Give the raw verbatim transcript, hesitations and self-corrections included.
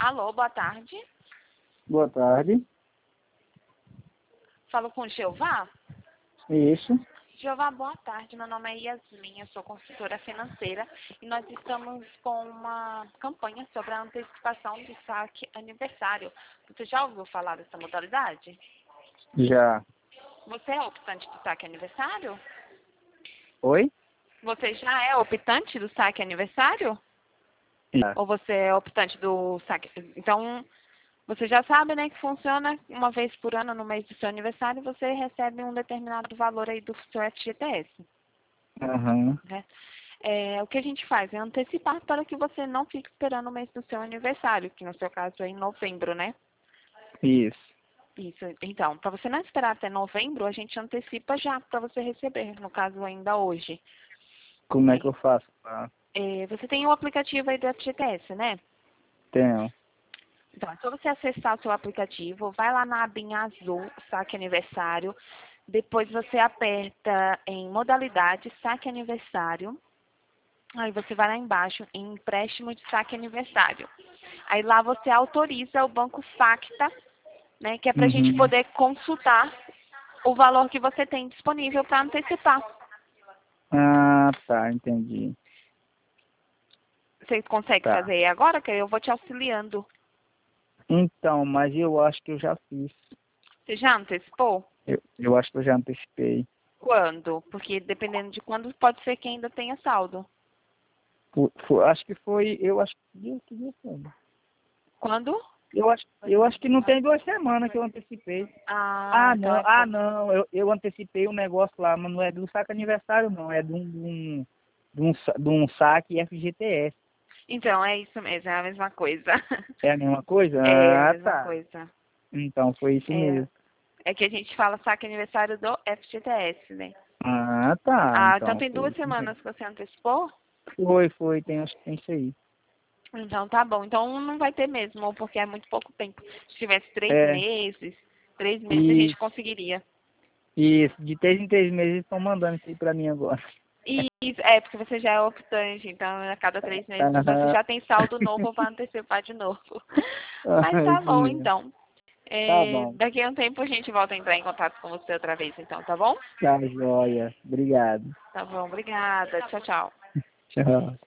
Alô, boa tarde. Boa tarde. Falo com o Jeová? Isso. Jeová, boa tarde. Meu nome é Yasmin, eu sou consultora financeira e nós estamos com uma campanha sobre a antecipação do saque aniversário. Você já ouviu falar dessa modalidade? Já. Você é optante do saque aniversário? Oi? Você já é optante do saque aniversário? Já. Ou você é optante do saque... Então, você já sabe, né, que funciona uma vez por ano, no mês do seu aniversário, você recebe um determinado valor aí do seu F G T S. Aham. Né? É, o que a gente faz é antecipar para que você não fique esperando o mês do seu aniversário, que no seu caso é em novembro, né? Isso. Isso. Então, para você não esperar até novembro, a gente antecipa já para você receber, no caso ainda hoje. Como é É, que eu faço? Ah, é, você tem o aplicativo aí do F G T S, né? tenho. Então, é só você acessar o seu aplicativo, vai lá na abinha azul, saque aniversário, depois você aperta em modalidade, saque aniversário, aí você vai lá embaixo em empréstimo de saque aniversário. Aí lá você autoriza o Banco Facta, né, que é para a gente Uhum. poder consultar o valor que você tem disponível para antecipar. Ah, tá, entendi. Você consegue Tá. fazer agora, que eu vou te auxiliando. Então, mas eu acho que eu já fiz. Você já antecipou? Eu, eu acho que eu já antecipei. Quando? Porque dependendo de quando, pode ser que ainda tenha saldo. Fo- fo- acho que foi, eu acho que dia- que dia foi? Quando? Eu acho, eu acho que não tem duas semanas que eu antecipei. Ah, Ah, então não, é ah, pouco. não, eu, eu antecipei um negócio lá, mas não é do saque aniversário, não, é de um, de um, de um, sa- de um saque F G T S. Então, é isso mesmo, é a mesma coisa. É a mesma coisa? É a Ah, mesma tá. coisa. Então, foi isso É, mesmo. é que a gente fala saque aniversário do F G T S, né? Ah, tá. Ah, então Então, tem foi duas isso mesmo. semanas que você antecipou? Foi, foi, tem, acho que tem isso aí. Então tá bom. Então não vai ter mesmo, porque é muito pouco tempo. Se tivesse três É, meses, três meses a gente isso, conseguiria. isso. De três em três meses estão mandando isso aí pra mim agora. Isso, é, porque você já é optante, então a cada três meses você Aham. já tem saldo novo para antecipar de novo. Mas Ah, tá isso bom, mesmo. então. Tá É, bom. daqui a um tempo a gente volta a entrar em contato com você outra vez, então, tá bom? Tá joia. Obrigado. Tá bom, obrigada. Tchau, tchau. Tchau.